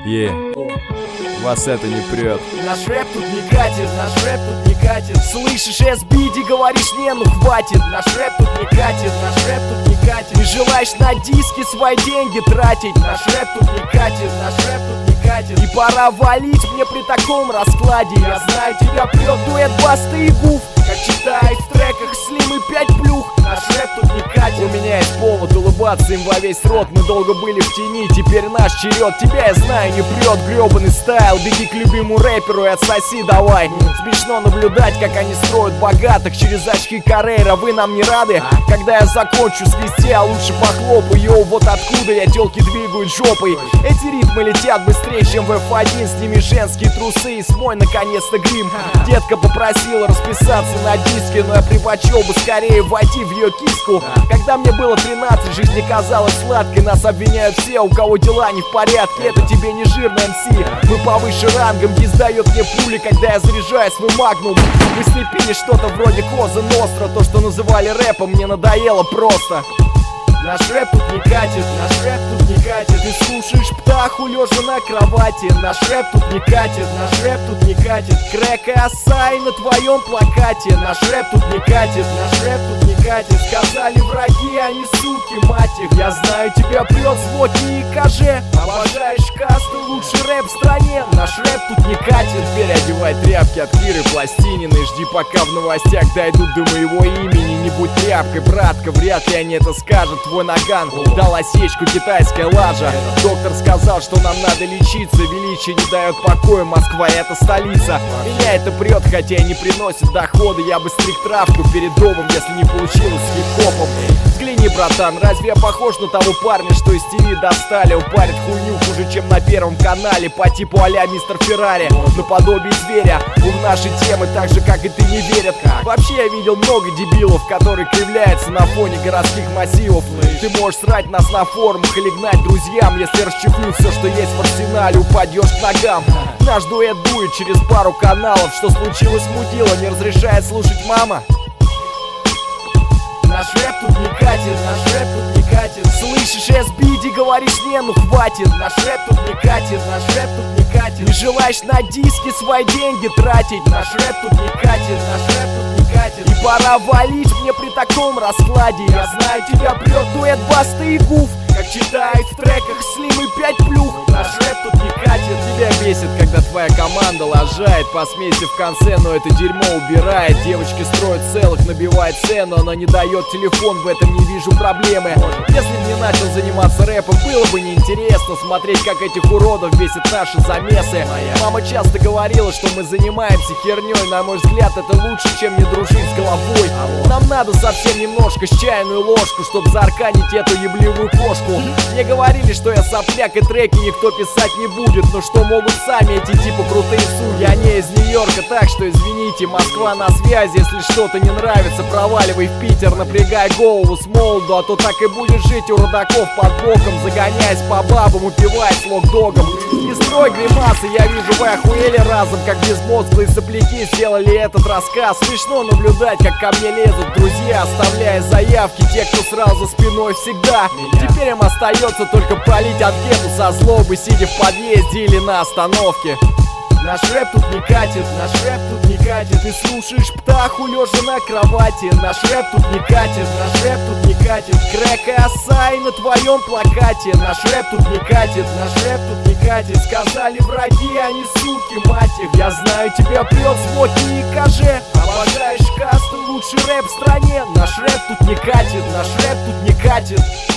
Вас это не прет. Наш рэп тут не катит, наш рэп тут не катит. Слышишь, SBD, говоришь, не, ну хватит. Наш рэп тут не катит, наш рэп тут не катит. Не желаешь на диски свои деньги тратить. Наш рэп тут не катит, наш рэп тут не катит. И пора валить мне при таком раскладе. Я знаю, тебя прет дуэт Басты и Гуф, как читает в треках Слим и 5 плюх. Наш рэп тут не катит. У меня есть повод улыбаться им во весь рот. Мы долго были в тени, теперь наш черед. Тебя я знаю, не прет гребаный стайл. Беги к любимому рэперу и отсоси давай. Смешно наблюдать, как они строят богатых через очки Каррера. Вы нам не рады? Когда я закончу свисти, а лучше похлопаю. Йоу, вот откуда я тёлки двигают жопой. Эти ритмы летят быстрее, чем в F1. С ними женские трусы и смой наконец-то грим. Детка попросила расписаться на диске, но я предпочел бы скорее войти в ее киску. Когда мне было 13, жизнь не казалась сладкой. Нас обвиняют все, у кого дела не в порядке. Это тебе не жирный МС, мы повыше рангом. Дис дает мне пули, когда я заряжаю свой магнум. Мы слепили что-то вроде Коза Ностра. То, что называли рэпом, мне надоело просто. Наш рэп тут не катит, наш рэп тут не катит. Ты слушаешь птаху лежа на кровати. Наш рэп тут не катит, наш рэп тут не катит. Крэк и Асай на твоем плакате. Наш рэп тут не катит, наш рэп тут не катит. Сказали враги, они суки, мать их. Я знаю, тебя прет звуки и КЖ. Обожаешь касту, лучший рэп в стране. Наш рэп тут не катит. Теперь одевай тряпки от Киры Пластининой. Жди, пока в новостях дойдут до моего имени. Не будь тряпкой, братка, вряд ли они это скажут. Твой наган дал осечку, китайская лажа. Доктор сказал, что нам надо лечиться. Величие не дает покоя, Москва это столица. Меня это прет, хотя и не приносит дохода. Я бы стриг травку перед домом, если не получилось с хип-хопом. Взгляни, братан, разве я похож на того парня, что из ТВ достали? Он парит хуйню хуже, чем на Первом канале, по типу а-ля Мистер Феррари, наподобие зверя. В наши темы, так же как и ты, не верят. Вообще я видел много дебилов, которые кривляются на фоне городских массивов. Ты можешь срать нас на форумах или гнать друзьям. Если расчехлю все, что есть в арсенале, упадешь к ногам. Наш дуэт дует через пару каналов. Что случилось, мудила, не разрешает слушать мама? Наш рэп тут не катит, наш рэп тут не катит. Слышишь, SBD, говоришь, не, ну хватит. Наш рэп тут не катит, наш рэп тут не катит. Не желаешь на диски свои деньги тратить. Наш рэп тут не катит, наш рэп тут не катит. И пора валить мне при таком раскладе. Я знаю, тебя прет дуэт Басты и Гуф, как читает в треках Слим и 5 плюх. Наш рэп тут не катит. Тебя бесит, когда твоя команда лажает. По смеси в конце, но это дерьмо убирает. Девочки строят целых, набивает цену. Она не дает телефон, в этом не вижу проблемы. Если бы не начал заниматься рэпом, было бы неинтересно смотреть, как этих уродов бесит наши замесы. Мама часто говорила, что мы занимаемся херней. На мой взгляд, это лучше, чем не дружить с головой. Нам надо совсем немножко, с чайную ложку, чтобы заарканить эту ебливую кошку. Мне говорили, что я сопляк и треки никто писать не будет. Но что могут сами эти типа крутые судьи? Они из Нью-Йорка, так что извините, Москва на связи. Если что-то не нравится, проваливай в Питер, напрягай голову с молоду. А то так и будешь жить у родаков под боком, загоняясь по бабам, упиваясь лок-догом. Не строй гримасы, я вижу, вы охуели разом, как безмозглые сопляки сделали этот рассказ. Смешно наблюдать, как ко мне лезут друзья, оставляя заявки, те, кто сразу за спиной всегда. Теперь им остается только полить анкету со злобы, сидя в подъезде или на остановке. Наш рэп тут не катит, наш рэп тут не катит. Ты слушаешь птаху лежа на кровати. Наш рэп тут не катит, наш рэп тут не катит. Крэк и Асай на твоем плакате. Наш рэп тут не катит, наш рэп тут не катит. Сказали враги, они суки, мать их. Я знаю, тебя прет звуки и КЖ. Обожаешь касту, лучший рэп в стране. Наш рэп тут не катит, наш рэп тут не катит.